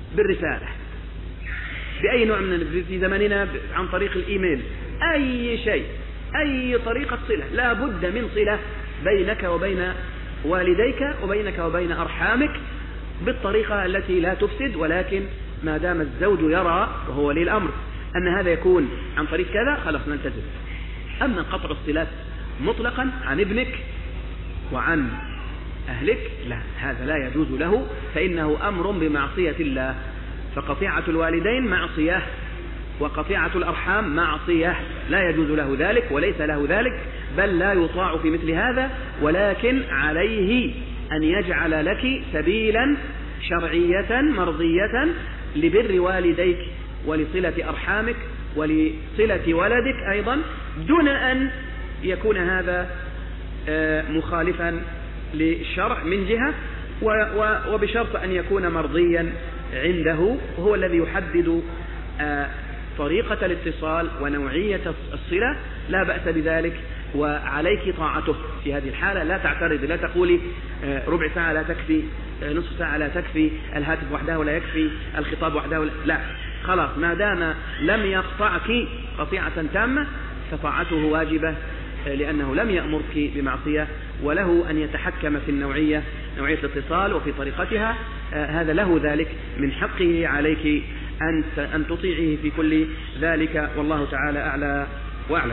بالرسالة بأي نوع من في زمننا عن طريق الإيميل، أي شيء، أي طريقة صلة، لا بد من صلة بينك وبين والديك وبينك وبين أرحامك بالطريقة التي لا تفسد، ولكن ما دام الزوج يرى وهو ولي الأمر أن هذا يكون عن طريق كذا خلاص نلتزم. أما قطع الصلات مطلقا عن ابنك وعن أهلك لا، هذا لا يجوز له، فإنه أمر بمعصية الله. فقطيعة الوالدين معصية، وقطيعة الأرحام معصية، لا يجوز له ذلك وليس له ذلك، بل لا يطاع في مثل هذا، ولكن عليه أن يجعل لك سبيلا شرعية مرضية لبر والديك ولصلة أرحامك ولصلة ولدك أيضا، دون أن يكون هذا مخالفا للشرع من جهة، وبشرط أن يكون مرضيا عنده، وهو الذي يحدد طريقة الاتصال ونوعية الصلة، لا بأس بذلك وعليك طاعته في هذه الحالة. لا تعترض، لا تقولي ربع ساعة لا تكفي، نصف ساعة لا تكفي، الهاتف وحده لا يكفي، الخطاب وحده لا، خلاص ما دام لم يقطعك قطيعة تامة فطاعته واجبة، لأنه لم يأمرك بمعصية، وله أن يتحكم في نوعية الاتصال وفي طريقتها، هذا له ذلك من حقه عليك أن تطيعه في كل ذلك، والله تعالى أعلى وأعلم.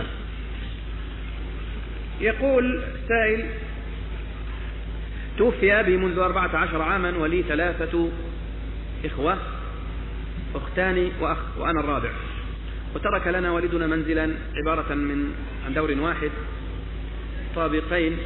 يقول سائل: توفي أبي منذ 14 عاما ولي 3 إخوة، أختان وأخ وأنا الرابع، وترك لنا والدنا منزلا عبارة عن دور واحد طابقين،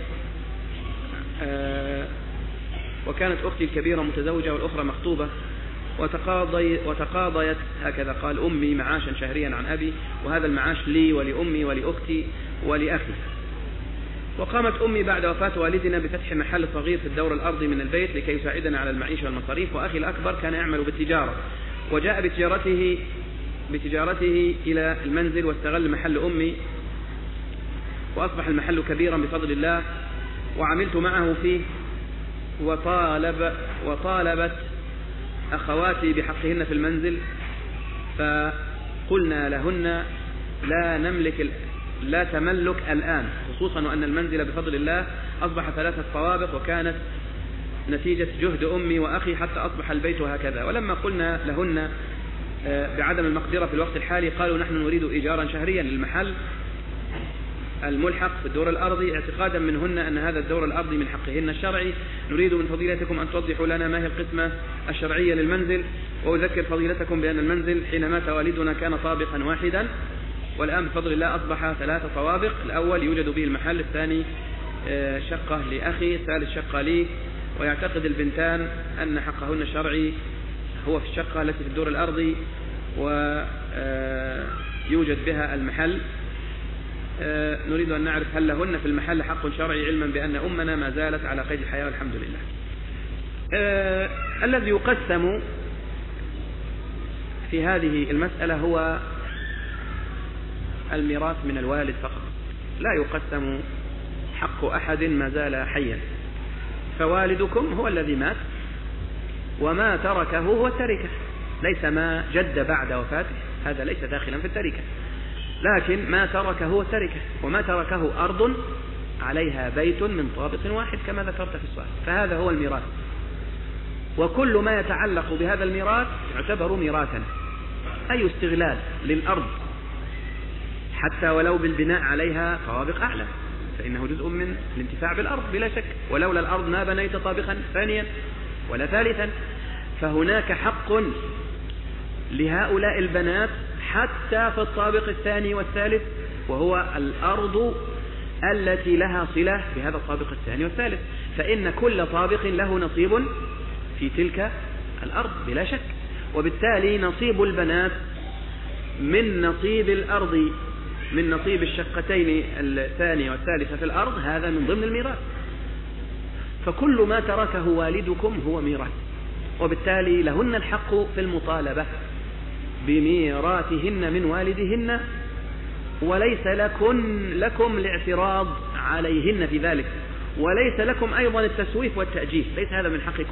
وكانت أختي الكبيرة متزوجة والأخرى مخطوبة، وتقاضيت هكذا قال أمي معاشا شهريا عن أبي، وهذا المعاش لي ولأمي ولأختي ولأخي. وقامت أمي بعد وفاة والدنا بفتح محل صغير في الدور الأرضي من البيت لكي يساعدنا على المعيشة والمصاريف، وأخي الأكبر كان يعمل بالتجارة وجاء بتجارته إلى المنزل واستغل محل أمي، وأصبح المحل كبيرا بفضل الله، وعملت معه فيه، وطالبت أخواتي بحقهن في المنزل، فقلنا لهن لا تملك الآن، خصوصا وأن المنزل بفضل الله أصبح 3 طوابق، وكانت نتيجة جهد أمي وأخي حتى أصبح البيت هكذا. ولما قلنا لهن بعدم المقدرة في الوقت الحالي قالوا: نحن نريد إيجارا شهريا للمحل الملحق في الدور الأرضي، اعتقادا منهن أن هذا الدور الأرضي من حقهن الشرعي. نريد من فضيلتكم أن توضحوا لنا ما هي القسمة الشرعية للمنزل. وأذكر فضيلتكم بأن المنزل حين مات والدنا كان طابقا واحدا، والآن بفضل الله أصبح 3 طوابق، الأول يوجد به المحل، الثاني شقة لأخي، الثالث شقة لي، ويعتقد البنتان أن حقهن الشرعي هو في الشقة التي في الدور الأرضي ويوجد بها المحل. نريد أن نعرف هل لهن في المحل حق شرعي، علما بأن أمنا ما زالت على قيد الحياة والحمد لله. الذي يقسم في هذه المسألة هو الميراث من الوالد فقط، لا يقسم حق أحد ما زال حيا، فوالدكم هو الذي مات، وما تركه هو التركة، ليس ما جد بعد وفاته، هذا ليس داخلا في التركة، لكن ما تركه هو التركة، وما تركه أرض عليها بيت من طابق واحد كما ذكرت في السؤال، فهذا هو الميراث. وكل ما يتعلق بهذا الميراث يعتبر ميراثا، أي استغلال للأرض حتى ولو بالبناء عليها طوابق أعلى، فإنه جزء من الانتفاع بالأرض بلا شك، ولولا الأرض ما بنيت طابقا ثانيا ولا ثالثا. فهناك حق لهؤلاء البنات حتى في الطابق الثاني والثالث، وهو الأرض التي لها صلة بهذا الطابق الثاني والثالث، فإن كل طابق له نصيب في تلك الأرض بلا شك، وبالتالي نصيب البنات من نصيب الأرض، من نصيب الشقتين الثانية والثالثة في الأرض، هذا من ضمن الميراث. فكل ما تركه والدكم هو ميراث، وبالتالي لهن الحق في المطالبة بميراثهن من والدهن، وليس لكم الاعتراض عليهن في ذلك، وليس لكم أيضا التسويف والتأجيل، ليس هذا من حقكم،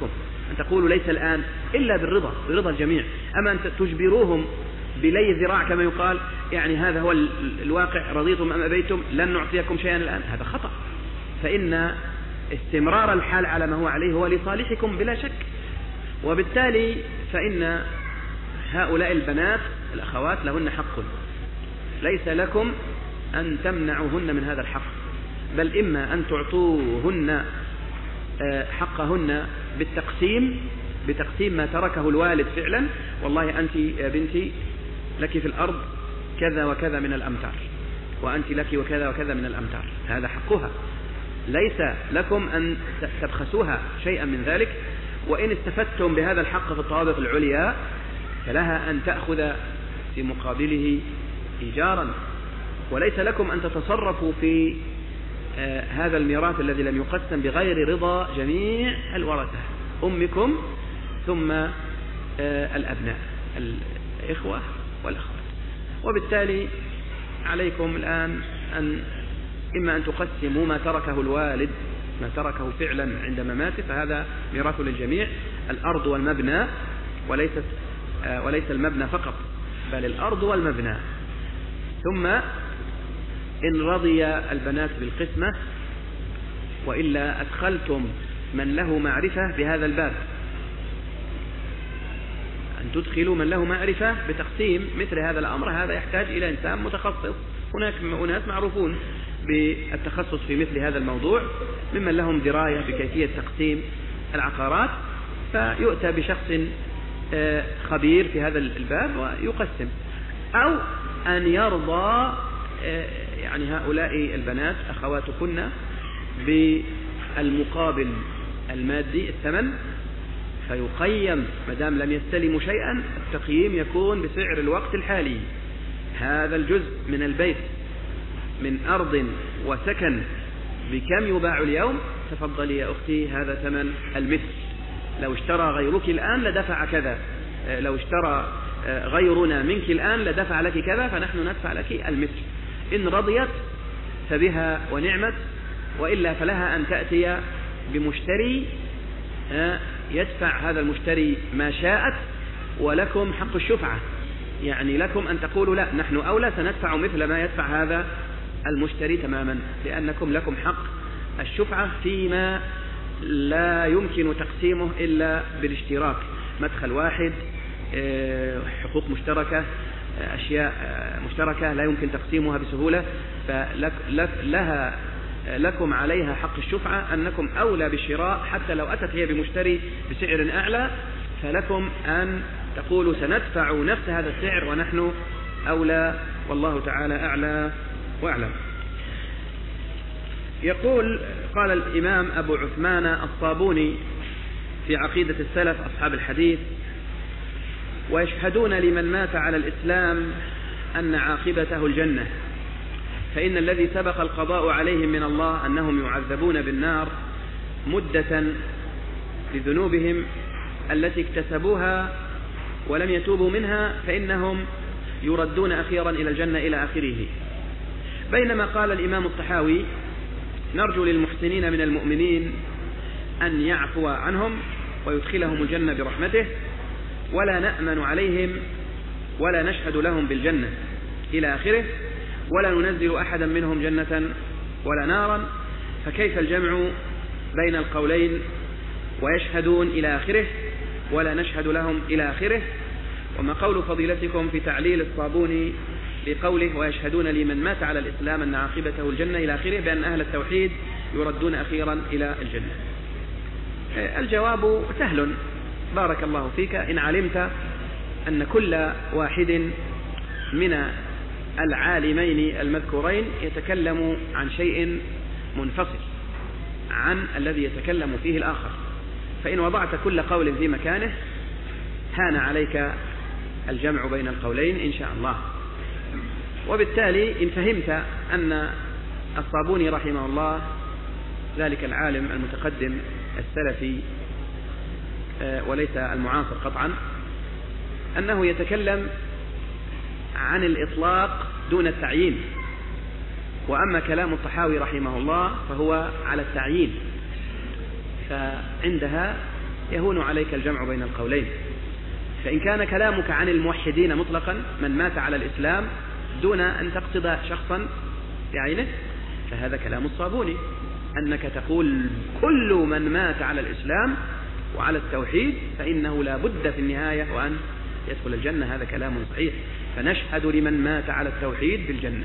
أن تقولوا ليس الآن إلا برضا الجميع. أما أن تجبروهم بلي الذراع كما يقال، يعني هذا هو الواقع، رضيتم أم أبيتم لن نعطيكم شيئا الآن، هذا خطأ. فإن استمرار الحال على ما هو عليه هو لصالحكم بلا شك. وبالتالي فإن هؤلاء البنات الأخوات لهن حق، ليس لكم أن تمنعوهن من هذا الحق، بل إما أن تعطوهن حقهن بتقسيم ما تركه الوالد فعلا. والله أنت يا بنتي لك في الأرض كذا وكذا من الأمتار، وأنت لك وكذا وكذا من الأمتار، هذا حقها، ليس لكم أن تبخسوها شيئا من ذلك. وإن استفدتم بهذا الحق في الطوابق العليا فلها أن تأخذ في مقابله إيجارا، وليس لكم أن تتصرفوا في هذا الميراث الذي لم يقسم بغير رضا جميع الورثة، أمكم ثم الأبناء الإخوة والأخوات. وبالتالي عليكم الآن أن إما أن تقسموا ما تركه الوالد، ما تركه فعلا عند مماته، فهذا ميراث للجميع، الأرض والمبنى، وليس المبنى فقط بل الأرض والمبنى. ثم إن رضي البنات بالقسمة وإلا أدخلتم من له معرفة بهذا الباب، أن تدخلوا من له معرفة بتقسيم مثل هذا الأمر، هذا يحتاج إلى إنسان متخصص. هناك أناس معروفون بالتخصص في مثل هذا الموضوع ممن لهم دراية بكيفية تقسيم العقارات، فيؤتى بشخص خبير في هذا الباب ويقسم. أو أن يرضى يعني هؤلاء البنات أخواتكن بالمقابل المادي، الثمن، فيقيم مدام لم يستلموا شيئا، التقييم يكون بسعر الوقت الحالي. هذا الجزء من البيت من أرض وسكن بكم يباع اليوم؟ تفضلي يا أختي هذا ثمن المثل، لو اشترى غيرك الآن لدفع كذا، لو اشترى غيرنا منك الآن لدفع لك كذا، فنحن ندفع لك المثل. إن رضيت فبها ونعمت، وإلا فلها أن تأتي بمشتري يدفع هذا المشتري ما شاءت، ولكم حق الشفعة، يعني لكم أن تقولوا لا نحن أولى سندفع مثل ما يدفع هذا المشتري تماما، لأنكم لكم حق الشفعة فيما لا يمكن تقسيمه إلا بالاشتراك، مدخل واحد، حقوق مشتركة، أشياء مشتركة لا يمكن تقسيمها بسهولة، لكم عليها حق الشفعة، أنكم أولى بالشراء حتى لو أتت هي بمشتري بسعر أعلى، فلكم أن تقولوا سندفع نفس هذا السعر ونحن أولى، والله تعالى أعلى وأعلم. قال الإمام أبو عثمان الصابوني في عقيدة السلف أصحاب الحديث: ويشهدون لمن مات على الإسلام أن عاقبته الجنة، فإن الذي سبق القضاء عليهم من الله أنهم يعذبون بالنار مدة لذنوبهم التي اكتسبوها ولم يتوبوا منها، فإنهم يردون أخيرا إلى الجنة إلى آخره. بينما قال الإمام الطحاوي: نرجو للمحسنين من المؤمنين أن يعفو عنهم ويدخلهم الجنة برحمته، ولا نأمن عليهم ولا نشهد لهم بالجنة إلى آخره، ولا ننزل أحدا منهم جنة ولا نارا، فكيف الجمع بين القولين ويشهدون إلى آخره ولا نشهد لهم إلى آخره؟ وما قول فضيلتكم في تعليل الصابوني لقوله: ويشهدون لمن مات على الإسلام أن عاقبته الجنة إلى آخره، بأن أهل التوحيد يردون أخيرا إلى الجنة؟ الجواب سهل بارك الله فيك، إن علمت أن كل واحد من العالمين المذكورين يتكلم عن شيء منفصل عن الذي يتكلم فيه الآخر، فإن وضعت كل قول في مكانه هان عليك الجمع بين القولين إن شاء الله. وبالتالي إن فهمت أن الصابوني رحمه الله ذلك العالم المتقدم السلفي وليس المعاصر قطعا، أنه يتكلم عن الإطلاق دون التعيين، وأما كلام الطحاوي رحمه الله فهو على التعيين، فعندها يهون عليك الجمع بين القولين. فإن كان كلامك عن الموحدين مطلقا من مات على الإسلام دون أن تقصد شخصا بعينه فهذا كلام الصابوني، أنك تقول كل من مات على الإسلام وعلى التوحيد فإنه لا بد في النهاية وأن يدخل الجنة. هذا كلام صحيح، فنشهد لمن مات على التوحيد بالجنة.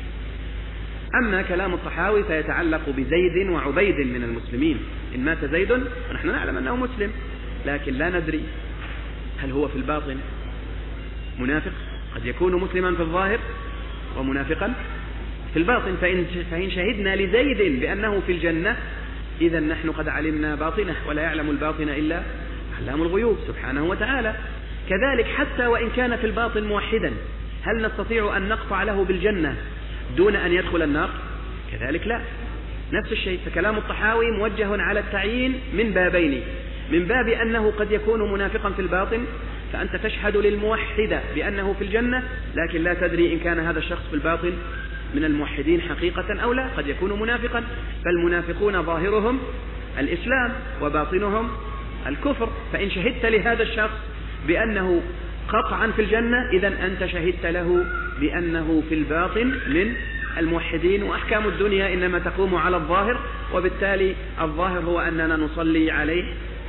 أما كلام الطحاوي فيتعلق بزيد وعبيد من المسلمين. إن مات زيد ونحن نعلم أنه مسلم لكن لا ندري هل هو في الباطن منافق، قد يكون مسلما في الظاهر ومنافقا في الباطن. فإن شهدنا لزيد بأنه في الجنة إذا نحن قد علمنا باطنه، ولا يعلم الباطن إلا علام الغيوب سبحانه وتعالى. كذلك حتى وإن كان في الباطن موحدا هل نستطيع أن نقطع له بالجنة دون أن يدخل النار؟ كذلك لا. نفس الشيء. فكلام الطحاوي موجه على التعيين من بابين: من باب أنه قد يكون منافقا في الباطن فأنت تشهد للموحد بأنه في الجنة لكن لا تدري إن كان هذا الشخص في الباطن من الموحدين حقيقة أو لا، قد يكون منافقا. فالمنافقون ظاهرهم الإسلام وباطنهم الكفر. فإن شهدت لهذا الشخص بأنه قطعا في الجنة إذن أنت شهدت له بأنه في الباطن من الموحدين. وأحكام الدنيا إنما تقوم على الظاهر، وبالتالي الظاهر هو أننا نصلي عليه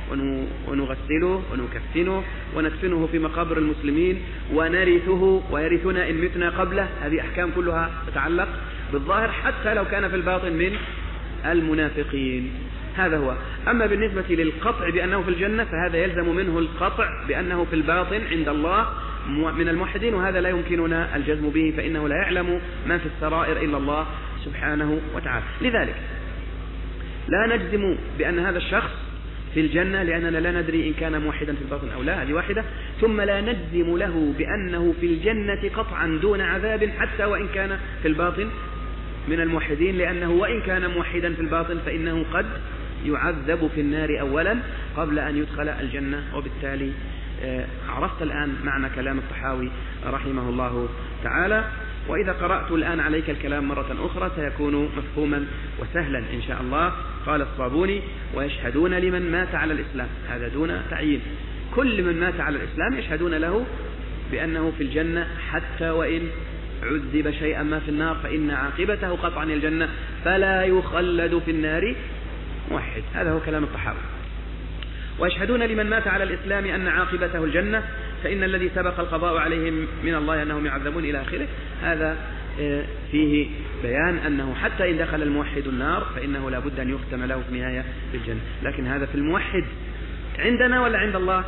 ونغسله ونكفنه وندفنه في مقابر المسلمين ونرثه ويرثنا إن متنا قبله. هذه أحكام كلها تتعلق بالظاهر حتى لو كان في الباطن من المنافقين. هذا هو. أما بالنسبة للقطع بأنه في الجنة فهذا يلزم منه القطع بأنه في الباطن عند الله من الموحدين، وهذا لا يمكننا الجزم به فإنه لا يعلم ما في السرائر إلا الله سبحانه وتعالى. لذلك لا نجزم بأن هذا الشخص في الجنة لأننا لا ندري إن كان موحدا في الباطن أو لا، هذه واحدة. ثم لا نجزم له بأنه في الجنة قطعا دون عذاب حتى وإن كان في الباطن من الموحدين، لأنه وإن كان موحدا في الباطن فإنه قد يعذب في النار أولا قبل أن يدخل الجنة. وبالتالي عرفت الآن معنى كلام الطحاوي رحمه الله تعالى. وإذا قرأت الآن عليك الكلام مرة أخرى سيكون مفهوما وسهلا إن شاء الله. قال الصابوني: ويشهدون لمن مات على الإسلام. هذا دون تعيين. كل من مات على الإسلام يشهدون له بأنه في الجنة حتى وإن عذب شيئا ما في النار فإن عاقبته قطعا الجنة فلا يخلد في النار موحد. هذا هو كلام الطحاوي. ويشهدون لمن مات على الإسلام أن عاقبته الجنة فإن الذي سبق القضاء عليهم من الله أنهم يعذبون إلى آخره. هذا فيه بيان أنه حتى إن دخل الموحد النار فإنه لا بد أن يختم له في النهاية في الجنة. لكن هذا في الموحد عندنا ولا عند الله؟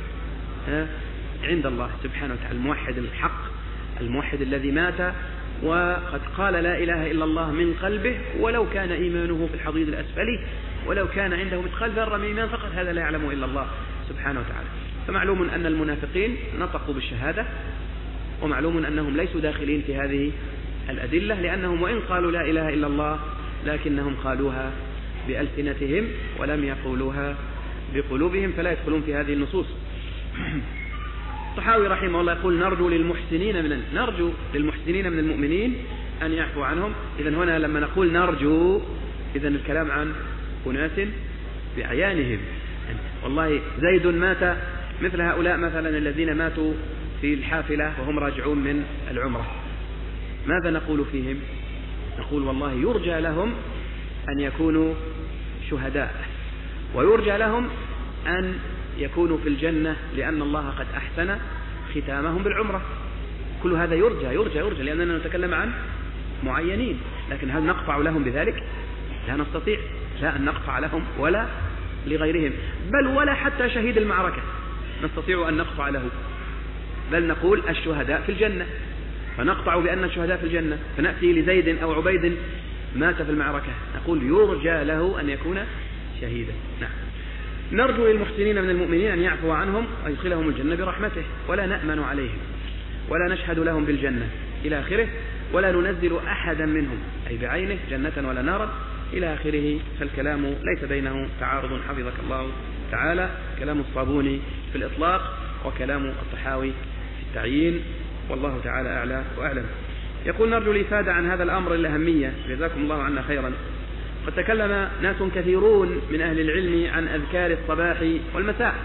عند الله سبحانه وتعالى. الموحد الحق، الموحد الذي مات وقد قال لا إله إلا الله من قلبه ولو كان إيمانه في الحضيض الأسفل ولو كان عنده مثقال ذرة من إيمان فقط، هذا لا يعلم إلا الله سبحانه وتعالى. فمعلوم أن المنافقين نطقوا بالشهادة، ومعلوم أنهم ليسوا داخلين في هذه الأدلة لأنهم وإن قالوا لا إله إلا الله لكنهم قالوها بألسنتهم ولم يقولوها بقلوبهم فلا يدخلون في هذه النصوص. الطحاوي رحمه الله يقول: نرجو للمحسنين من المؤمنين أن يعفو عنهم. إذن هنا لما نقول نرجو إذن الكلام عن أناس بعيانهم. والله زيد مات مثل هؤلاء مثلا الذين ماتوا في الحافلة وهم راجعون من العمرة، ماذا نقول فيهم؟ نقول والله يرجى لهم أن يكونوا شهداء ويرجى لهم أن يكونوا في الجنة لأن الله قد أحسن ختامهم بالعمرة. كل هذا يرجى لأننا نتكلم عن معينين. لكن هل نقطع لهم بذلك؟ لا نستطيع، لا أن نقطع لهم ولا لغيرهم، بل ولا حتى شهيد المعركة نستطيع أن نقطع له، بل نقول الشهداء في الجنة فنقطع بأن الشهداء في الجنة. فنأتي لزيد أو عبيد مات في المعركة نقول يرجى له أن يكون شهيدا. نعم. نرجو للمحسنين من المؤمنين أن يعفو عنهم ويدخلهم الجنة برحمته ولا نأمن عليهم ولا نشهد لهم بالجنة إلى آخره، ولا ننزل أحدا منهم أي بعينه جنة ولا نارا إلى آخره. فالكلام ليس بينه تعارض حفظك الله تعالى. كلام الصابوني في الإطلاق وكلام الطحاوي في التعيين، والله تعالى أعلى وأعلم. يقول: نرجو الإفادة عن هذا الأمر الأهمية، جزاكم الله عنا خيرا. وتكلم ناس كثيرون من أهل العلم عن أذكار الصباح والمساء،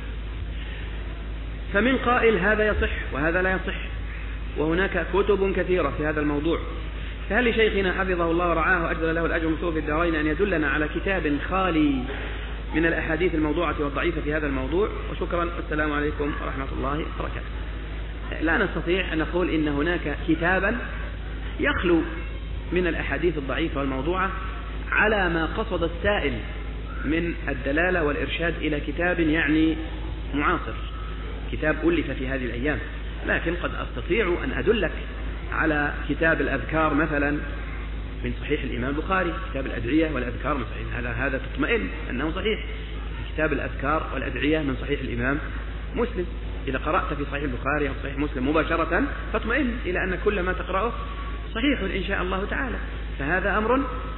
فمن قائل هذا يصح وهذا لا يصح، وهناك كتب كثيرة في هذا الموضوع. فهل لشيخنا حفظه الله ورعاه وأجزل له الأجر والمثوبة في الدارين أن يدلنا على كتاب خالي من الأحاديث الموضوعة والضعيفة في هذا الموضوع؟ وشكرا، والسلام عليكم ورحمة الله وبركاته. لا نستطيع أن نقول إن هناك كتابا يخلو من الأحاديث الضعيفة والموضوعة على ما قصد السائل من الدلالة والإرشاد إلى كتاب يعني معاصر، كتاب ألف في هذه الأيام. لكن قد أستطيع أن أدلك على كتاب الأذكار مثلا من صحيح الإمام البخاري، كتاب الأدعية والأذكار من صحيح، هذا تطمئن أنه صحيح. كتاب الأذكار والأدعية من صحيح الإمام مسلم، إذا قرأت في صحيح البخاري أو صحيح مسلم مباشرة فاطمئن إلى أن كل ما تقرأه صحيح إن شاء الله تعالى. فهذا أمر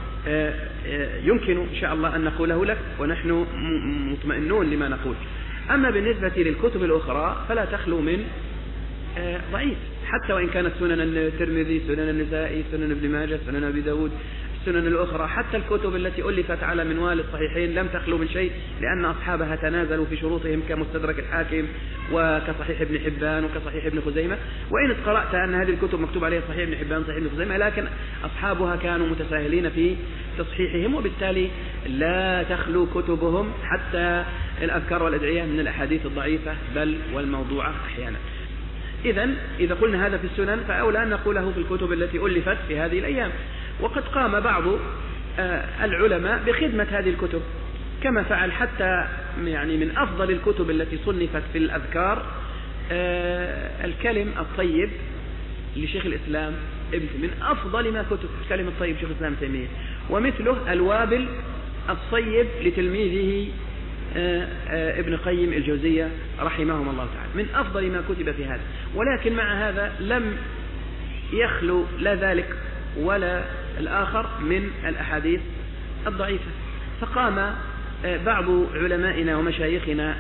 يمكن إن شاء الله أن نقوله لك ونحن مطمئنون لما نقول. أما بالنسبة للكتب الأخرى فلا تخلو من ضعيف، حتى وإن كانت سنن الترمذي، سنن النسائي، سنن ابن ماجه، سنن أبي داود، السنن الأخرى، حتى الكتب التي ألفت على منوال الصحيحين لم تخلو من شيء، لأن أصحابها تنازلوا في شروطهم كمستدرك الحاكم وكصحيح ابن حبان وكصحيح ابن خزيمة. وإن قرأت أن هذه الكتب مكتوب عليها صحيح ابن حبان صحيح ابن خزيمة، لكن أصحابها كانوا متساهلين في تصحيحهم، وبالتالي لا تخلو كتبهم حتى الأذكار والأدعية من الأحاديث الضعيفة بل والموضوعة أحيانا. إذا قلنا هذا في السنن فأولى أن نقوله في الكتب التي ألفت في هذه الأيام. وقد قام بعض العلماء بخدمة هذه الكتب، كما فعل حتى يعني من أفضل الكتب التي صنفت في الأذكار الكلم الطيب لشيخ الإسلام من أفضل ما كتب الكلم الطيب شيخ الإسلام تيمية، ومثله الوابل الصيب لتلميذه ابن قيم الجوزية رحمهم الله تعالى، من أفضل ما كتب في هذا. ولكن مع هذا لم يخلو لا ذلك ولا الآخر من الأحاديث الضعيفة. فقام بعض علمائنا ومشايخنا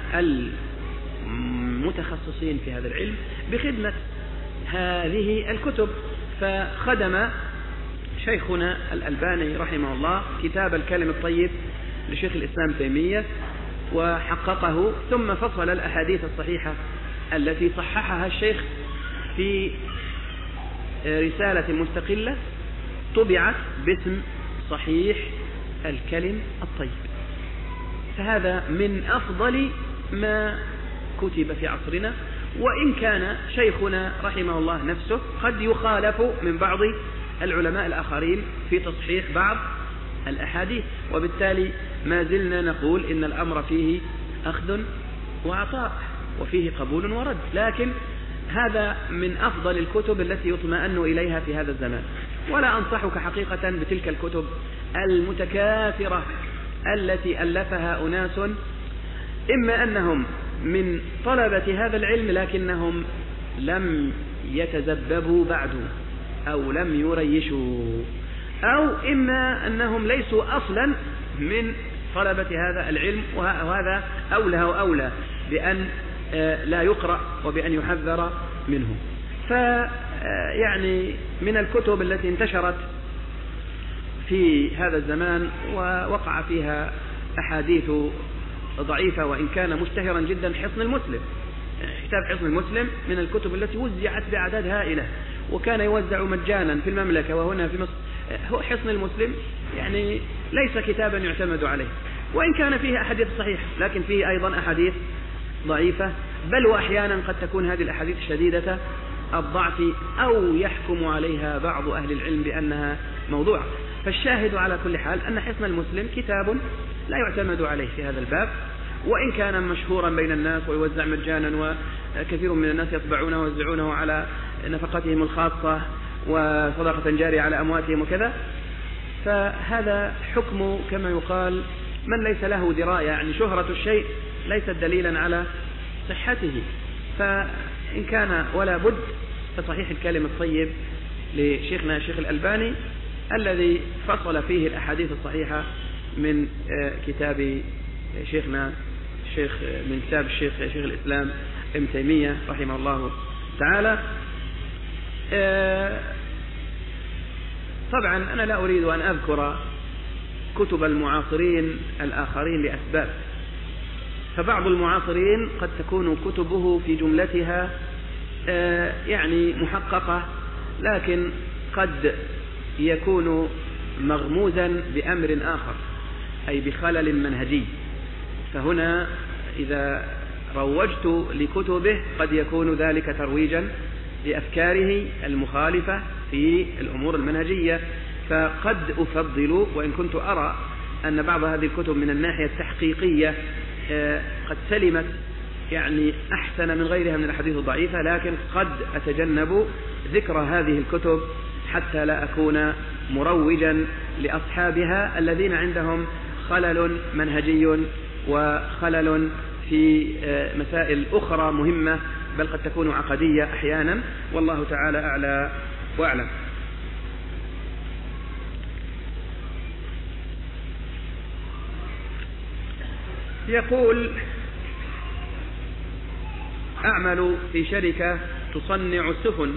المتخصصين في هذا العلم بخدمة هذه الكتب، فخدم شيخنا الألباني رحمه الله كتاب الكلم الطيب لشيخ الإسلام تيمية وحققه، ثم فصل الأحاديث الصحيحة التي صححها الشيخ في رسالة مستقلة طبعت باسم صحيح الكلم الطيب. فهذا من أفضل ما كتب في عصرنا، وإن كان شيخنا رحمه الله نفسه قد يخالف من بعض العلماء الآخرين في تصحيح بعض الأحاديث، وبالتالي ما زلنا نقول إن الأمر فيه أخذ وعطاء وفيه قبول ورد. لكن هذا من أفضل الكتب التي يطمئن إليها في هذا الزمان. ولا أنصحك حقيقة بتلك الكتب المتكاثرة التي ألفها أناس إما أنهم من طلبة هذا العلم لكنهم لم يتذببوا بعد أو لم يريشوا، أو إما أنهم ليسوا أصلا من طلبة هذا العلم، وهذا أولى وأولى بأن لا يقرأ وبأن يحذر منه. فيعني من الكتب التي انتشرت في هذا الزمان ووقع فيها أحاديث ضعيفة وإن كان مشتهرا جدا حصن المسلم. كتاب حصن المسلم من الكتب التي وزعت بأعداد هائلة وكان يوزع مجانا في المملكة وهنا في مصر. هو حصن المسلم يعني ليس كتابا يعتمد عليه، وإن كان فيه أحاديث صحيحة لكن فيه أيضا أحاديث ضعيفة، بل وأحيانا قد تكون هذه الأحاديث شديدة الضعف أو يحكم عليها بعض أهل العلم بأنها موضوع. فالشاهد على كل حال أن حصن المسلم كتاب لا يعتمد عليه في هذا الباب، وإن كان مشهورا بين الناس ويوزع مجانا وكثير من الناس يطبعونه ويوزعونه على نفقتهم الخاصة وصدقة جارية على أمواتهم وكذا، فهذا حكم كما يقال من ليس له دراية، يعني شهرة الشيء ليست دليلا على صحته. فإن كان ولا بد فصحيح الكلم الطيب لشيخنا الشيخ الألباني الذي فصل فيه الأحاديث الصحيحة من كتاب شيخنا من كتاب شيخ الإسلام ابن تيمية رحمه الله تعالى. طبعا أنا لا أريد أن أذكر كتب المعاصرين الآخرين لأسباب. فبعض المعاصرين قد تكون كتبه في جملتها يعني محققة، لكن قد يكون مغموزا بأمر آخر، أي بخلل منهجي. فهنا إذا روجت لكتبه قد يكون ذلك ترويجا لأفكاره المخالفة في الأمور المنهجية. فقد أفضل، وإن كنت أرى أن بعض هذه الكتب من الناحية التحقيقية قد سلمت يعني أحسن من غيرها من الأحاديث الضعيفة، لكن قد أتجنب ذكر هذه الكتب حتى لا أكون مروجا لأصحابها الذين عندهم خلل منهجي وخلل في مسائل أخرى مهمة، بل قد تكون عقدية أحيانا، والله تعالى أعلى وأعلم. يقول: أعمل في شركة تصنع السفن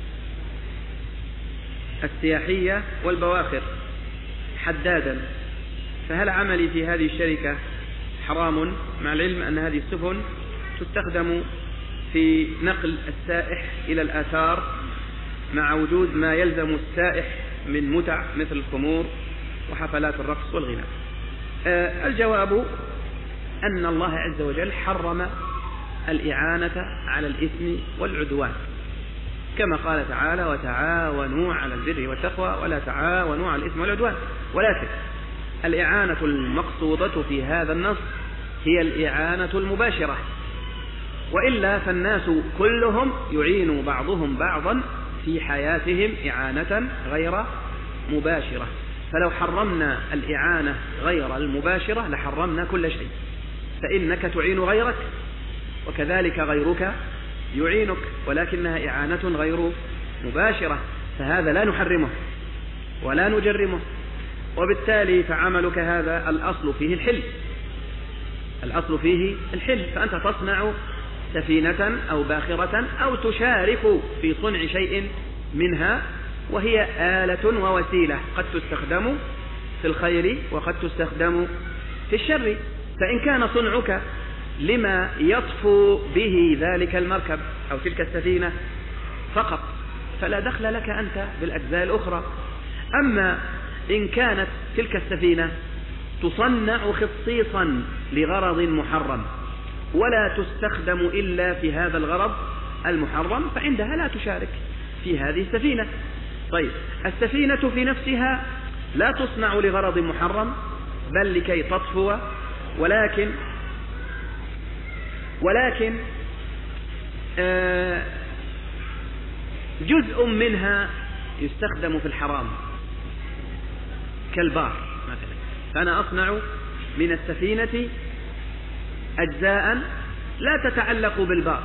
السياحية والبواخر حدادا، فهل عملي في هذه الشركة حرام، مع العلم أن هذه السفن تستخدم في نقل السائح إلى الآثار مع وجود ما يلزم السائح من متع مثل الخمور وحفلات الرقص والغناء؟ الجواب أن الله عز وجل حرم الإعانة على الإثم والعدوان، كما قال تعالى: وتعاونوا على البر والتقوى ولا تعاونوا على الإثم والعدوان. ولكن الإعانة المقصودة في هذا النص هي الإعانة المباشرة، وإلا فالناس كلهم يعين بعضهم بعضا في حياتهم إعانة غير مباشرة، فلو حرمنا الإعانة غير المباشرة لحرمنا كل شيء، فإنك تعين غيرك وكذلك غيرك يعينك، ولكنها إعانة غير مباشرة، فهذا لا نحرمه ولا نجرمه، وبالتالي فعملك هذا الأصل فيه الحل، الأصل فيه الحل، فأنت تصنع سفينة أو باخرة أو تشارك في صنع شيء منها، وهي آلة ووسيلة قد تستخدم في الخير وقد تستخدم في الشر. فإن كان صنعك لما يطفو به ذلك المركب أو تلك السفينة فقط فلا دخل لك أنت بالأجزاء الأخرى. أما إن كانت تلك السفينة تصنع خصيصا لغرض محرم ولا تستخدم إلا في هذا الغرض المحرم فعندها لا تشارك في هذه السفينة. طيب، السفينة في نفسها لا تصنع لغرض محرم بل لكي تطفو، ولكن جزء منها يستخدم في الحرام كالبار مثلا، فأنا أصنع من السفينة أجزاء لا تتعلق بالبار،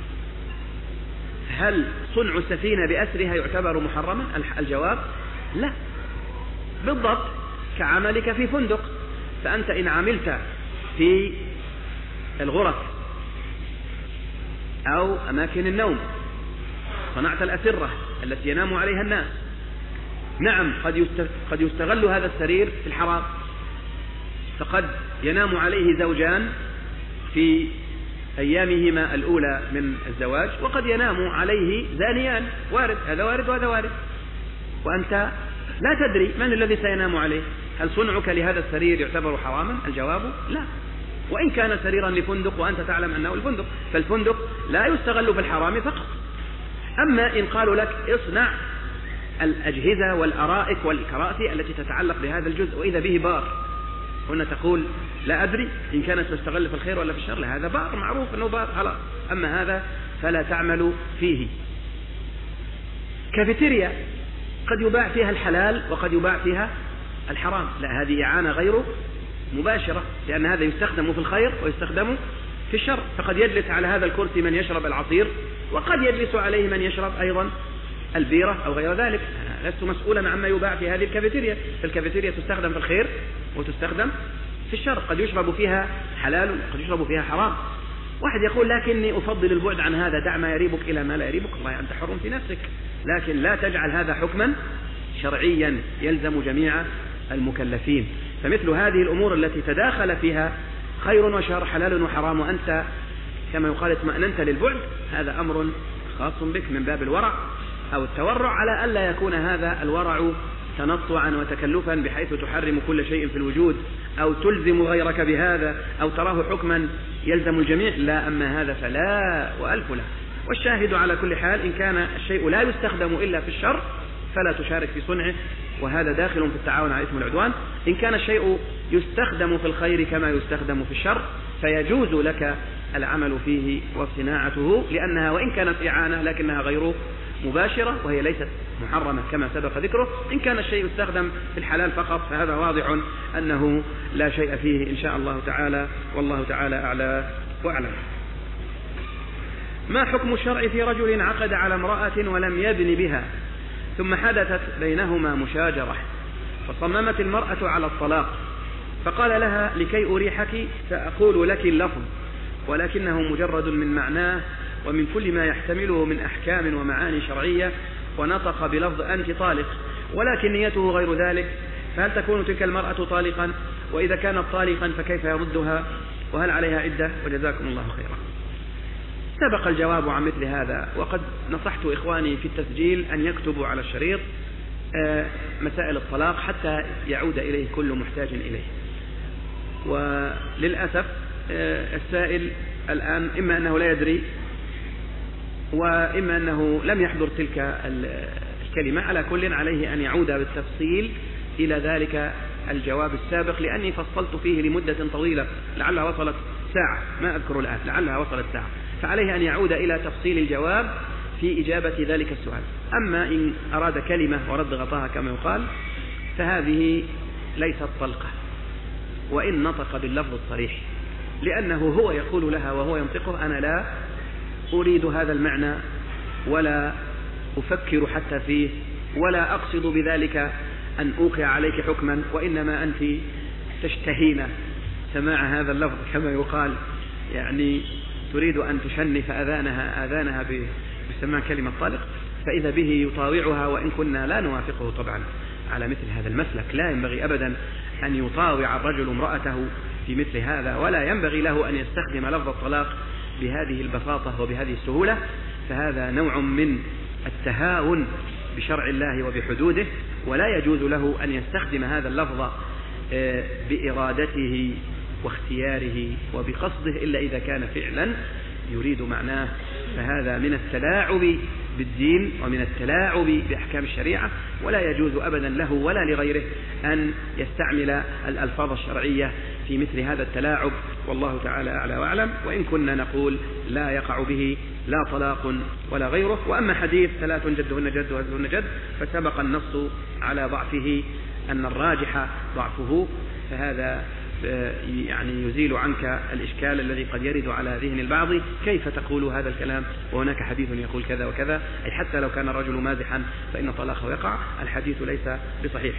هل صنع السفينة بأسرها يعتبر محرما؟ الجواب لا، بالضبط كعملك في فندق، فأنت إن عملت في الغرف أو أماكن النوم صنعت الأسرة التي ينام عليها الناس، نعم قد يستغل هذا السرير في الحرام، فقد ينام عليه زوجان في أيامهما الأولى من الزواج وقد ينام عليه زانيان، وارد، هذا وارد وهذا وارد، وأنت لا تدري من الذي سينام عليه. هل صنعك لهذا السرير يعتبر حراما؟ الجواب لا، وإن كان سريرا لفندق وأنت تعلم أنه الفندق، فالفندق لا يستغل في الحرام فقط. أما إن قالوا لك اصنع الأجهزة والأرائك والكراسي التي تتعلق بهذا الجزء وإذا به بار، هنا تقول لا أدري إن كانت تستغل في الخير ولا في الشر، هذا بار معروف أنه بار خلاص، أما هذا فلا تعمل فيه. كافيتيريا قد يباع فيها الحلال وقد يباع فيها الحرام، لا، هذه إعانة غير مباشرة، لأن هذا يستخدم في الخير ويستخدم في الشر، فقد يجلس على هذا الكرسي من يشرب العصير وقد يجلس عليه من يشرب أيضا البيرة أو غير ذلك، لست مسؤولا عما يباع في هذه الكافيتيريا، فالكافيتيريا تستخدم في الخير وتستخدم في الشر، قد يشرب فيها حلال وقد يشرب فيها حرام. واحد يقول لكني أفضل البعد عن هذا، دع ما يريبك إلى ما لا يريبك، والله أنت حر في نفسك، لكن لا تجعل هذا حكما شرعيا يلزم جميع المكلفين. فمثل هذه الأمور التي تداخل فيها خير وشر، حلال وحرام، وأنت كما يقال اطمأننت للبعد، هذا أمر خاص بك من باب الورع أو التورع، على ألا يكون هذا الورع تنطعا وتكلفا بحيث تحرم كل شيء في الوجود أو تلزم غيرك بهذا أو تراه حكما يلزم الجميع. لا، أما هذا فلا وألف لا. والشاهد على كل حال إن كان الشيء لا يستخدم إلا في الشر فلا تشارك في صنعه، وهذا داخل في التعاون على الإثم والعدوان. إن كان الشيء يستخدم في الخير كما يستخدم في الشر فيجوز لك العمل فيه وصناعته، لأنها وإن كانت إعانة لكنها غير مباشرة وهي ليست محرمة كما سبق ذكره. إن كان الشيء يستخدم في الحلال فقط فهذا واضح أنه لا شيء فيه إن شاء الله تعالى، والله تعالى أعلى وأعلم. ما حكم الشرع في رجل عقد على امرأة ولم يبن بها ثم حدثت بينهما مشاجرة فصممت المرأة على الطلاق، فقال لها لكي أريحك سأقول لك اللفظ ولكنه مجرد من معناه ومن كل ما يحتمله من أحكام ومعاني شرعية، ونطق بلفظ أنت طالق ولكن نيته غير ذلك، فهل تكون تلك المرأة طالقا؟ وإذا كانت طالقا فكيف يردها؟ وهل عليها عدة؟ وجزاكم الله خيرا. سبق الجواب عن مثل هذا، وقد نصحت إخواني في التسجيل أن يكتبوا على الشريط مسائل الطلاق حتى يعود إليه كل محتاج إليه. وللأسف السائل الآن إما أنه لا يدري وإما أنه لم يحضر تلك الكلمة، على كل عليه أن يعود بالتفصيل إلى ذلك الجواب السابق، لأني فصلت فيه لمدة طويلة لعلها وصلت ساعة، ما أذكر الآن، لعلها وصلت ساعة، فعليه أن يعود إلى تفصيل الجواب في إجابة ذلك السؤال. أما إن أراد كلمة ورد غطاها كما يقال فهذه ليست طلقة وإن نطق باللفظ الصريح، لأنه هو يقول لها وهو ينطقه أنا لا أريد هذا المعنى ولا أفكر حتى فيه ولا أقصد بذلك أن أوقع عليك حكما، وإنما أنت تشتهين سماع هذا اللفظ كما يقال، يعني تريد أن تشنف آذانها بسماع كلمة طالق، فإذا به يطاوعها، وإن كنا لا نوافقه طبعا على مثل هذا المسلك. لا ينبغي أبدا أن يطاوع الرجل امرأته في مثل هذا، ولا ينبغي له أن يستخدم لفظ الطلاق بهذه البساطة وبهذه السهولة، فهذا نوع من التهاون بشرع الله وبحدوده، ولا يجوز له أن يستخدم هذا اللفظ بإرادته واختياره وبقصده إلا إذا كان فعلا يريد معناه، فهذا من التلاعب بالدين ومن التلاعب بأحكام الشريعة، ولا يجوز أبدا له ولا لغيره أن يستعمل الألفاظ الشرعية في مثل هذا التلاعب، والله تعالى أعلى وأعلم. وإن كنا نقول لا يقع به لا طلاق ولا غيره. وأما حديث 3 جدهن جد وهزهن جد فسبق النص على ضعفه أن الراجح ضعفه، فهذا يعني يزيل عنك الإشكال الذي قد يرد على ذهن البعض، كيف تقول هذا الكلام وهناك حديث يقول كذا وكذا، أي حتى لو كان الرجل مازحا فإن طلاقه يقع، الحديث ليس بصحيح.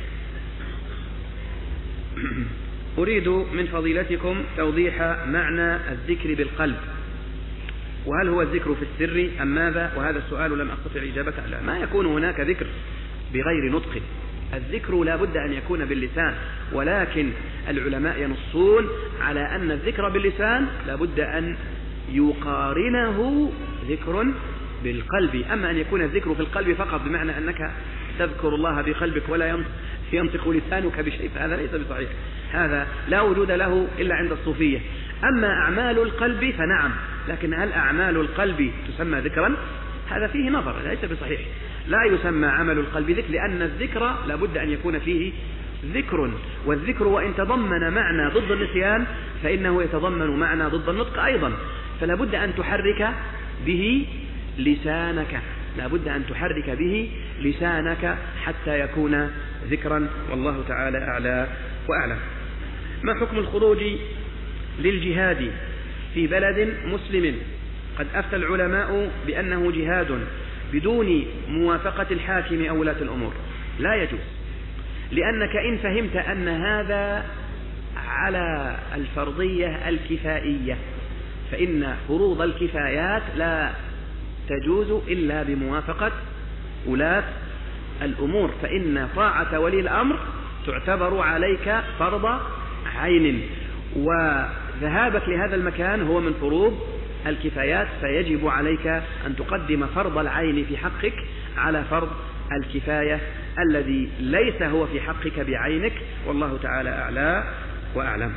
أريد من فضيلتكم توضيح معنى الذكر بالقلب، وهل هو الذكر في السر أم ماذا؟ وهذا السؤال لم أستطع إجابته. لا، ما يكون هناك ذكر بغير نطق، الذكر لا بد أن يكون باللسان، ولكن العلماء ينصون على أن الذكر باللسان لا بد أن يقارنه ذكر بالقلب. أما أن يكون الذكر في القلب فقط بمعنى أنك تذكر الله بقلبك ولا ينطق لسانك بشيء فهذا ليس بصحيح، هذا لا وجود له إلا عند الصوفية. أما أعمال القلب فنعم، لكن هل أعمال القلب تسمى ذكرا؟ هذا فيه نظر، ليس بصحيح، لا يسمى عمل القلب ذكر، لأن الذكر لا بد أن يكون فيه ذكر، والذكر وإن تضمن معنى ضد النسيان فإنه يتضمن معنى ضد النطق أيضا، فلا بد أن تحرك به لسانك، لا بد أن تحرك به لسانك حتى يكون ذكرا، والله تعالى أعلى وأعلم. ما حكم الخروج للجهاد في بلد مسلم قد أفتى العلماء بأنه جهاد بدون موافقة الحاكم أو ولاة الأمور؟ لا يجوز، لأنك إن فهمت أن هذا على الفرضية الكفائية فإن فروض الكفايات لا تجوز إلا بموافقة ولاة الأمور، فإن طاعة ولي الأمر تعتبر عليك فرض عين، وذهابك لهذا المكان هو من فروض الكفايات، فيجب عليك أن تقدم فرض العين في حقك على فرض الكفاية الذي ليس هو في حقك بعينك، والله تعالى أعلى وأعلم.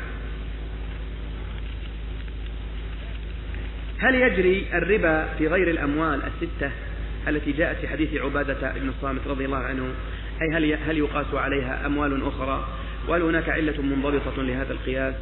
هل يجري الربا في غير الأموال الستة التي جاءت في حديث عبادة بن الصامت رضي الله عنه؟ أي هل يقاس عليها أموال أخرى؟ وهل هناك علة منضبطة لهذا القياس؟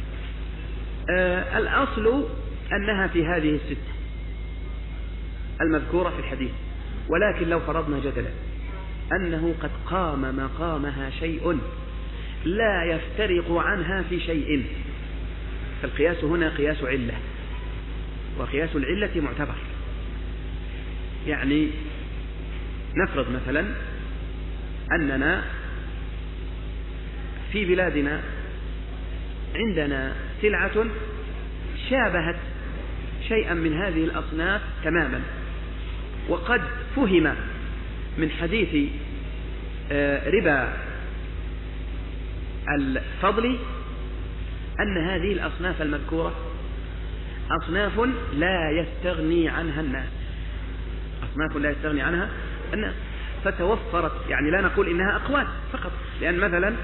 الأصل أنها في هذه الستة المذكورة في الحديث، ولكن لو فرضنا جدلا أنه قد قام مقامها شيء لا يفترق عنها في شيء، فالقياس هنا قياس علة، وقياس العلة معتبر. يعني نفرض مثلا أننا في بلادنا عندنا سلعة شابهت شيئا من هذه الأصناف تماما، وقد فهم من حديث ربا الفضل أن هذه الأصناف المذكورة أصناف لا يستغني عنها الناس، أصناف لا يستغني عنها الناس، فتوفرت. يعني لا نقول إنها أقوات فقط، لأن مثلا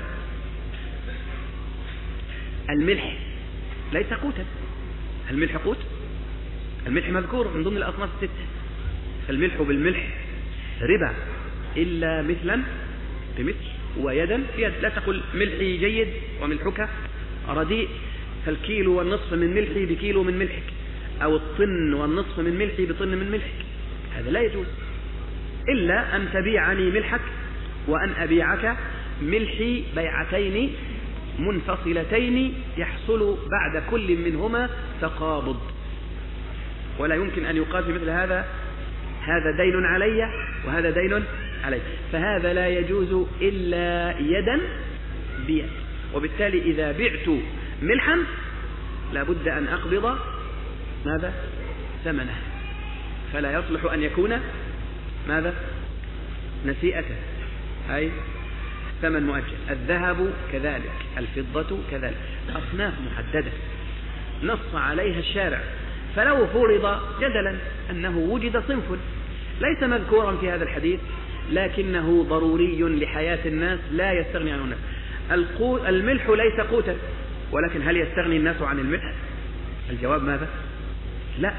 الملح ليس قوتا. الملح قوت؟ الملح مذكور من ضمن الأصناف الستة، فالملح بالملح ربا إلا مثلا بمثل ويدا بيد. لا تقل ملحي جيد وملحك رديء، فالكيلو والنصف من ملحي بكيلو من ملحك، أو الطن والنصف من ملحي بطن من ملحك، هذا لا يجوز، إلا أن تبيعني ملحك وأن أبيعك ملحي بيعتين منفصلتين يحصل بعد كل منهما تقابض، ولا يمكن أن يقال في مثل هذا هذا دين علي وهذا دين علي، فهذا لا يجوز إلا يدا بيد. وبالتالي إذا بعت ملحا لابد أن أقبض ماذا؟ ثمنه، فلا يصلح أن يكون ماذا؟ نسيئة، أي ثمن مؤجل. الذهب كذلك، الفضة كذلك، أصناف محددة نص عليها الشارع. فلو فرض جدلا أنه وجد صنف ليس مذكورا في هذا الحديث لكنه ضروري لحياة الناس لا يستغني عنه الناس، الملح ليس قوتا، ولكن هل يستغني الناس عن الملح؟ الجواب ماذا؟ لا.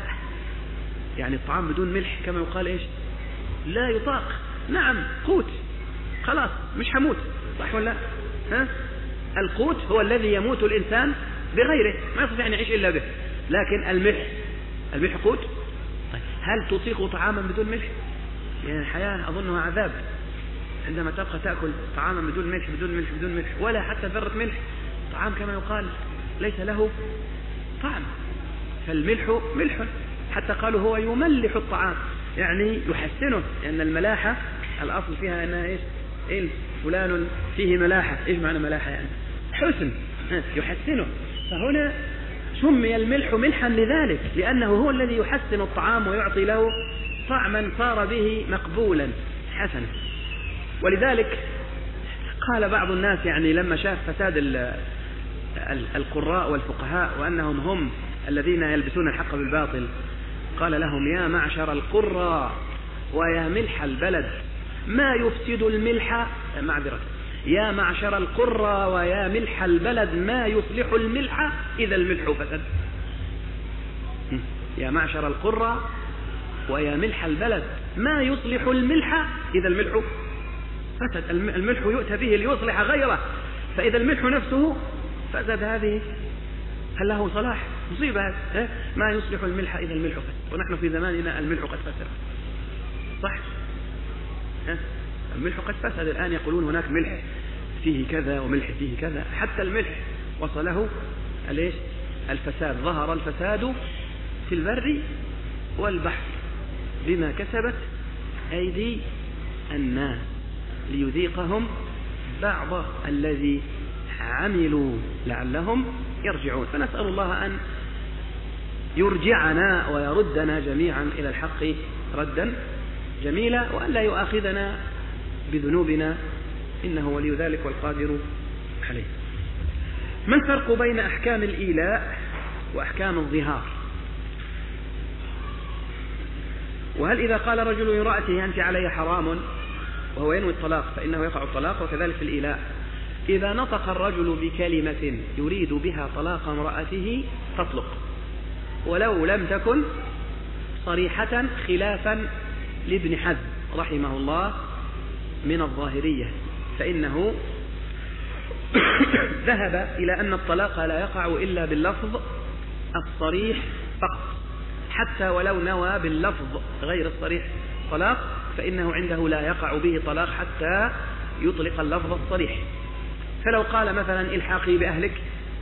يعني الطعام بدون ملح كما يقال إيش؟ لا يطاق. نعم قوت، خلاص مش حموت، صح ولا ها؟ القوت هو الذي يموت الإنسان بغيره، ما يستطيع أن يعيش إلا به، لكن الملح قوت. طيب هل تطيق طعاما بدون ملح؟ يعني الحياة أظنها عذاب عندما تبقى تأكل طعاما بدون ملح بدون ملح بدون ملح، ولا حتى ذرة ملح، طعام كما يقال ليس له طعم. فالملح ملح، حتى قالوا هو يملح الطعام، يعني يحسنه، لأن الملاحة الأصل فيها أنها إيش؟ فلان فيه ملاحة. إيش معنى ملاحة؟ يعني حسن، يحسنه. فهنا سمي الملح ملحا لذلك، لأنه هو الذي يحسن الطعام ويعطي له طعما صار به مقبولا حسنا. ولذلك قال بعض الناس يعني لما شاف فساد القراء والفقهاء وأنهم هم الذين يلبسون الحق بالباطل، قال لهم: يا معشر القراء ويا ملح البلد ما يفسد الملح، معذرة، يا معشر القراء ويا ملح البلد ما يصلح الملح إذا الملح فسد. يا معشر القراء ويا ملح البلد ما يصلح الملح إذا الملح فسد. الملح يؤتى به ليصلح غيره، فإذا الملح نفسه فسد هذه هل له صلاح؟ مصيبة. ما يصلح الملح إذا الملح فسد، ونحن في زماننا الملح قد فسد، صح؟ الملح قد فسد الآن، يقولون هناك ملح فيه كذا وملح فيه كذا، حتى الملح وصله الفساد. ظهر الفساد في البر والبحر بما كسبت أيدي الناس ليذيقهم بعض الذي عملوا لعلهم يرجعون. فنسأل الله أن يرجعنا ويردنا جميعا إلى الحق ردا جميلا، وأن لا يؤاخذنا بذنوبنا إنه ولي ذلك والقادر عليه. ما الفرق بين أحكام الإيلاء وأحكام الظهار؟ وهل إذا قال رجل لامرأته أنت علي حرام وهو ينوي الطلاق فإنه يقع الطلاق؟ وكذلك في الإيلاء، إذا نطق الرجل بكلمة يريد بها طلاق امرأته تطلق ولو لم تكن صريحة، خلافا لابن حزم رحمه الله من الظاهرية، فإنه ذهب إلى أن الطلاق لا يقع إلا باللفظ الصريح فقط، حتى ولو نوى باللفظ غير الصريح طلاق فإنه عنده لا يقع به طلاق حتى يطلق اللفظ الصريح. فلو قال مثلا الحاقي بأهلك،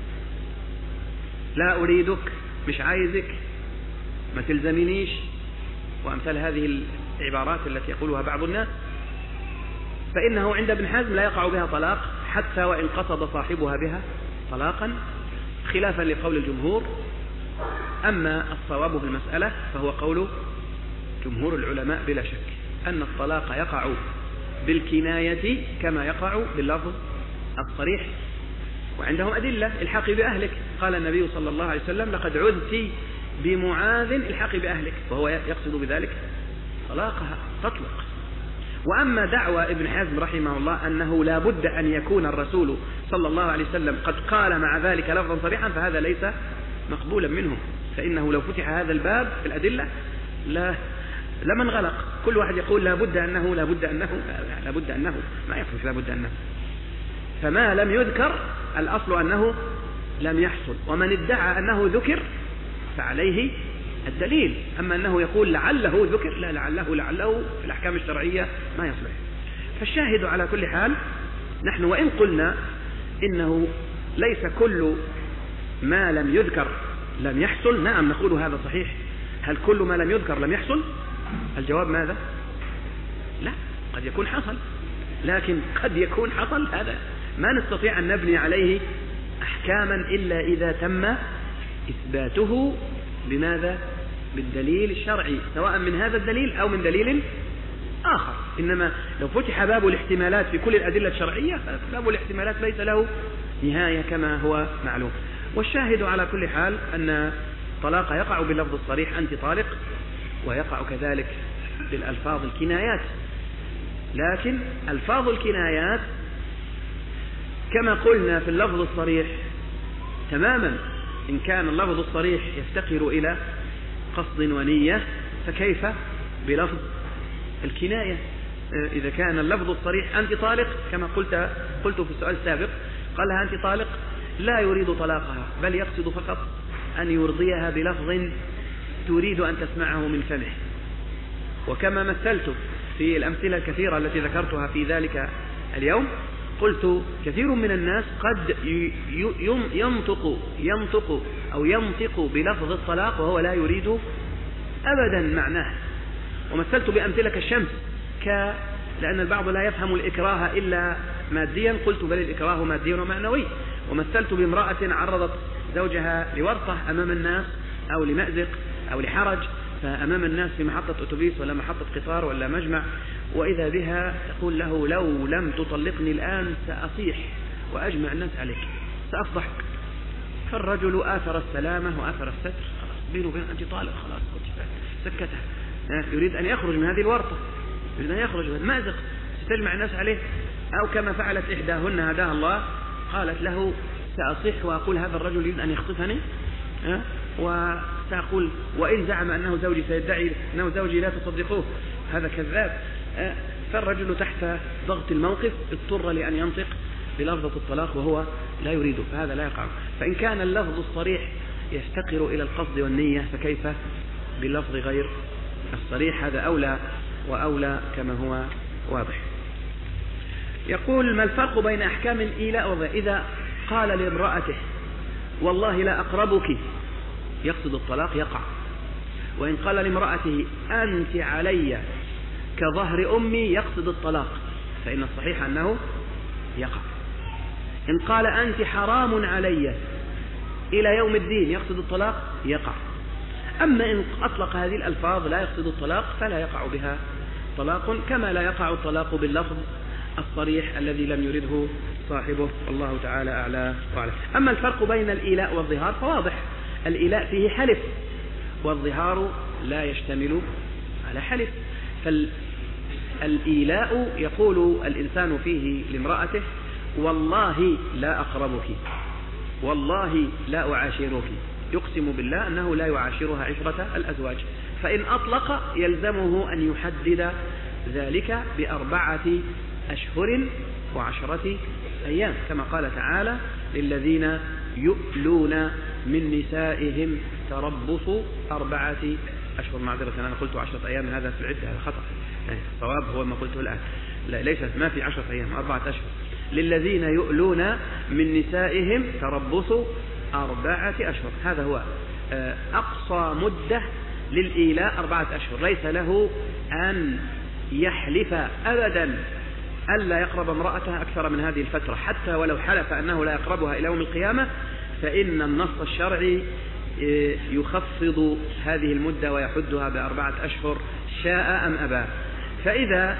لا أريدك، مش عايزك، ما تلزمنيش، وأمثال هذه العبارات التي يقولها بعض الناس، فإنه عند ابن حزم لا يقع بها طلاق حتى وإن قصد صاحبها بها طلاقا، خلافا لقول الجمهور. أما الصواب في المسألة فهو قول جمهور العلماء بلا شك، أن الطلاق يقع بالكناية كما يقع باللفظ الصريح. وعندهم أدلة، الحقي بأهلك، قال النبي صلى الله عليه وسلم لقد عذت بمعاذ الحقي بأهلك، وهو يقصد بذلك طلاقها تطلق. وأما دعوى ابن حزم رحمه الله أنه لا بد أن يكون الرسول صلى الله عليه وسلم قد قال مع ذلك لفظا صريحا فهذا ليس مقبولا منهم، فإنه لو فتح هذا الباب في الأدلة لمن غلق، كل واحد يقول لا بد أنه لا بد أنه لا بد أنه، ما يصح لا بد أنه، فما لم يذكر الأصل أنه لم يحصل، ومن ادعى أنه ذكر فعليه الدليل. أما أنه يقول لعله ذكر، لا، لعله في الأحكام الشرعية ما يصلح. فالشاهد على كل حال، نحن وإن قلنا إنه ليس كل ما لم يذكر لم يحصل، نعم نقول هذا صحيح. هل كل ما لم يذكر لم يحصل؟ الجواب ماذا؟ لا، قد يكون حصل، لكن قد يكون حصل هذا ما نستطيع أن نبني عليه أحكاما إلا إذا تم إثباته بماذا؟ بالدليل الشرعي، سواء من هذا الدليل أو من دليل آخر. إنما لو فتح باب الاحتمالات في كل الأدلة الشرعية، باب الاحتمالات ليس له نهاية كما هو معلوم. والشاهد على كل حال أن طلاق يقع باللفظ الصريح أنت طالق، ويقع كذلك بالألفاظ الكنايات، لكن ألفاظ الكنايات كما قلنا في اللفظ الصريح تماما، إن كان اللفظ الصريح يفتقر إلى قصد ونية فكيف بلفظ الكناية؟ إذا كان اللفظ الصريح أنت طالق كما قلت في السؤال السابق، قال لها أنت طالق، لا يريد طلاقها بل يقصد فقط أن يرضيها بلفظ تريد أن تسمعه من فمه. وكما مثلت في الأمثلة الكثيرة التي ذكرتها في ذلك اليوم، قلت كثير من الناس قد ينطق بلفظ الطلاق وهو لا يريد أبدا معناه. ومثلت بأمثلة كالشمس، لأن البعض لا يفهم الإكراه إلا ماديا، قلت بل الإكراه مادي ومعنوي. ومثلت بامرأة عرضت زوجها لورطة أمام الناس أو لمأزق أو لحرج، فأمام الناس في محطة أتوبيس ولا محطة قطار ولا مجمع، وإذا بها تقول له لو لم تطلقني الآن سأصيح وأجمع الناس عليك، سأفضحك. فالرجل آثر السلامة وآثر الستر، خلاص بينه وبين أنت طالق، خلاص سكتها، يريد أن يخرج من هذه الورطة، يريد أن يخرج من المأزق، ستجمع الناس عليه. أو كما فعلت إحداهن هداها الله، قالت له سأصيح وأقول هذا الرجل يريد أن يخطفني، وسأقول وإن زعم أنه زوجي سيدعي أنه زوجي لا تصدقوه، هذا كذاب. فالرجل تحت ضغط الموقف اضطر لأن ينطق بلفظة الطلاق وهو لا يريده، فهذا لا يقع. فإن كان اللفظ الصريح يفتقر إلى القصد والنية فكيف باللفظ غير الصريح؟ هذا أولى وأولى كما هو واضح. يقول ما الفرق بين أحكام الإيلاء والظهار؟ إذا قال لامرأته والله لا أقربك يقصد الطلاق يقع، وإن قال لامرأته أنت علي كظهر أمي يقصد الطلاق فإن الصحيح أنه يقع. إن قال أنت حرام علي إلى يوم الدين يقصد الطلاق يقع. أما إن أطلق هذه الألفاظ لا يقصد الطلاق فلا يقع بها طلاق، كما لا يقع الطلاق باللفظ الصريح الذي لم يرده صاحبه، والله تعالى أعلى وأعلم. أما الفرق بين الإيلاء والظهار فواضح، الإيلاء فيه حلف والظهار لا يشتمل على حلف. فالإيلاء يقول الإنسان فيه لامرأته والله لا أقربك، والله لا أعاشرك، يقسم بالله أنه لا يعاشرها عشرة الأزواج، فإن أطلق يلزمه أن يحدد ذلك ب4 أشهر و10 أيام، كما قال تعالى للذين يؤلون من نسائهم تربص 4 أشهر. معذرة أنا قلت 10 أيام، هذا في العدة، هذا خطأ، يعني الصواب هو ما قلته الآن، لا ليست ما في 10 أيام 4 أشهر. للذين يؤلون من نسائهم تربص 4 أشهر، هذا هو أقصى مدة للإيلاء 4 أشهر. ليس له أن يحلف أبدا ألا يقرب امرأته أكثر من هذه الفترة، حتى ولو حلف أنه لا يقربها إلى يوم القيامة، فإن النص الشرعي يخفض هذه المدة ويحدها ب4 أشهر شاء أم أبى. فإذا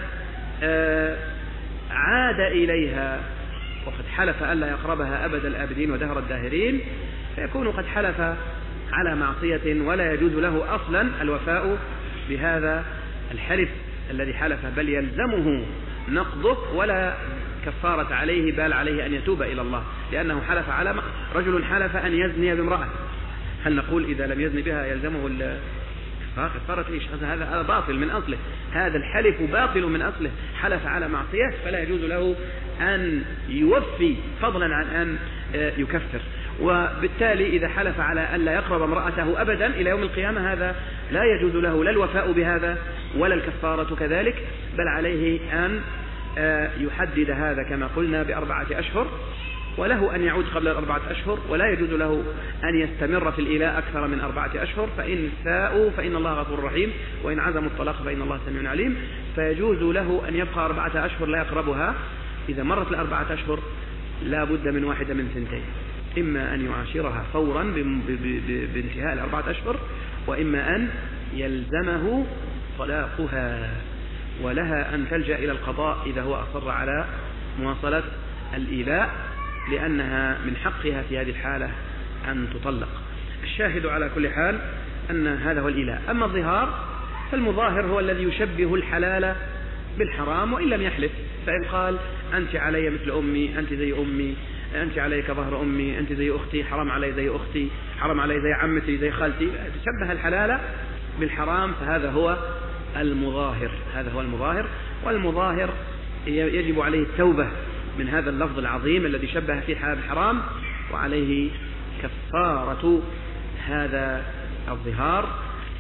عاد إليها وقد حلف ألا يقربها أبد الآبدين ودهر الداهرين، فيكون قد حلف على معصية، ولا يجوز له أصلا الوفاء بهذا الحلف الذي حلف، بل يلزمه نقضه ولا كفارة عليه، بل عليه أن يتوب إلى الله، لأنه حلف على رجل حلف أن يزني بامرأة، هل نقول إذا لم يزني بها يلزمه كفارة إيش؟ هذا باطل من أصله، هذا الحلف باطل من أصله، حلف على معصية فلا يجوز له أن يوفي فضلا عن أن يكفر. وبالتالي إذا حلف على أن لا يقرب امرأته أبدا إلى يوم القيامة، هذا لا يجوز له لا الوفاء بهذا ولا الكفارة كذلك، بل عليه أن يحدد هذا كما قلنا ب4 أشهر، وله أن يعود قبل 4 أشهر، ولا يجوز له أن يستمر في الإيلاء أكثر من 4 أشهر، فإن فاءوا فإن الله غفور رحيم، وإن عزموا الطلاق فإن الله سميع عليم. فيجوز له أن يبقى 4 أشهر لا يقربها. إذا مرت 4 أشهر لا بد من واحدة من ثنتين، إما أن يعاشرها فورا بانتهاء 4 أشهر، وإما أن يلزمه طلاقها، ولها أن تلجأ إلى القضاء إذا هو أصر على مواصلة الإيلاء، لأنها من حقها في هذه الحالة أن تطلق. الشاهد على كل حال أن هذا هو الإيلاء. أما الظهار فالمظاهر هو الذي يشبه الحلال بالحرام وإن لم يحلف، فإن قال أنت علي مثل أمي، أنت زي أمي، أنت علي كظهر أمي، أنت زي أختي، حرام علي زي أختي، حرام علي زي عمتي زي خالتي، تشبه الحلال بالحرام، فهذا هو المظاهر، هذا هو المظاهر. والمظاهر يجب عليه التوبة من هذا اللفظ العظيم الذي شبه فيه الحلال بالحرام، وعليه كفارة هذا الظهار،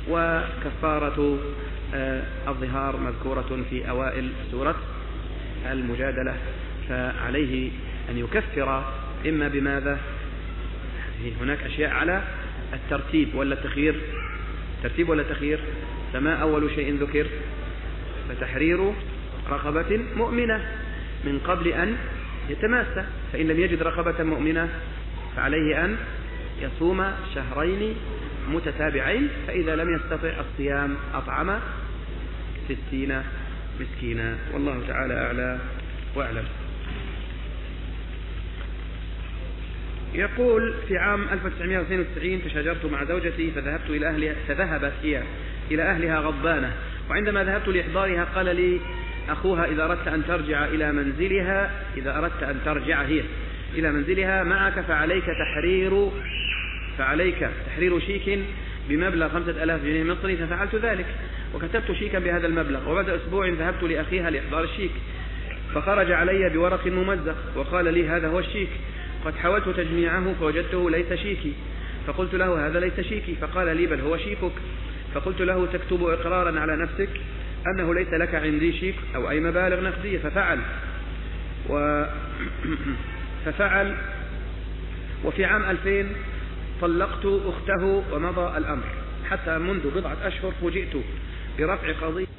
وكفارة الظهار مذكورة في أوائل سورة المجادلة، فعليه أن يكفر إما بماذا؟ هناك أشياء على الترتيب ولا التخيير؟ ترتيب ولا تخيير؟ فما أول شيء ذكر؟ فتحرير رقبة مؤمنة من قبل أن يتماسى، فإن لم يجد رقبة مؤمنة فعليه أن يصوم 2 شهرين متتابعين، فإذا لم يستطع الصيام أطعم 60 مسكينا، والله تعالى أعلى وأعلم. يقول في عام 1992 تشاجرت مع زوجتي فذهبت هي إلى أهلها غضبانة، وعندما ذهبت لإحضارها قال لي أخوها إذا أردت أن ترجع إلى منزلها، إذا أردت أن ترجع هي إلى منزلها معك فعليك تحرير شيك بمبلغ 5000 جنيه مصري، ففعلت ذلك وكتبت شيكا بهذا المبلغ، وبعد أسبوع ذهبت لأخيها لإحضار الشيك فخرج علي بورق ممزق وقال لي هذا هو الشيك، قد حاولت تجميعه فوجدته ليس شيكي، فقلت له هذا ليس شيكي، فقال لي بل هو شيكك، فقلت له تكتب إقرارا على نفسك أنه ليس لك عندي شيك أو أي مبالغ نقدية، ففعل. وفي عام 2000 طلقت أخته ومضى الأمر، حتى منذ 4 أشهر فوجئت برفع قضية